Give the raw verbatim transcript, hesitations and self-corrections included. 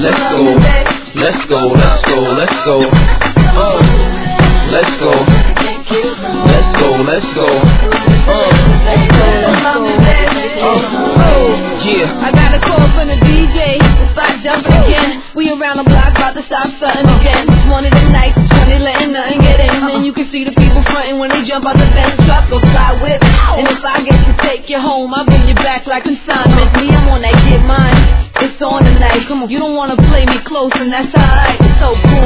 let's go, let's go, let's go, let's go, uh, let's go, let's go, let's go, uh, uh, yeah. I got a call from the D J, the spot jumping again. We around the block, about to stop starting again. It's one of them nights, it's when they letting nothing get in. And you can see the people fronting when they jump out the fence. Drop, go fly whip. And if I get to take you home, I'll bring you back like consignment. Me, I'm on that get mine. It's on tonight. Come on, you don't wanna play me close, and that's alright. It's so cool.